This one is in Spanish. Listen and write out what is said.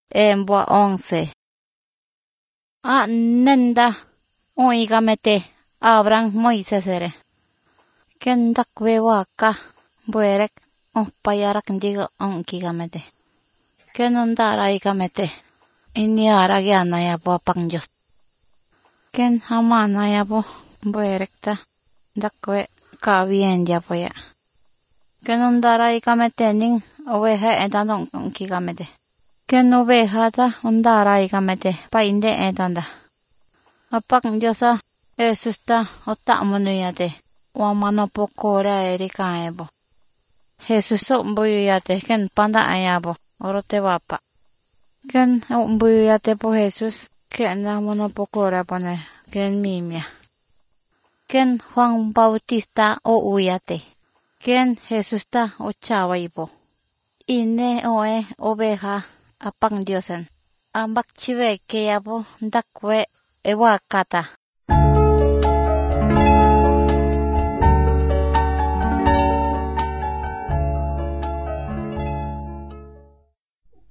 en bua 11. Nenda oigamete Abraham Moisesere. Ken dakwe waka buerek payarak digo onkigamete. Ken ondara igamete. Ini aragiana ya po pangjos. Ken hamana ya po buerekta dakwe kabien ya po ya. Ken ondara igamete ning oveja etanong onkigamete. Ken oveja ta ondara igamete pa inde etanda. Apangjosa Jesusta otamonuyate. Wamano pokora erikaebo. Jesus ombuyate ken panda ayabo orote wapa. Ken ombuyate po Jesus ken namano pokora pone ken mimia. Ken Juan Bautista o uyate. Ken Jesusta ochawaibo. Ine oe oveja apang Diosen. Ambak chive ke yabo dakwe ewakata.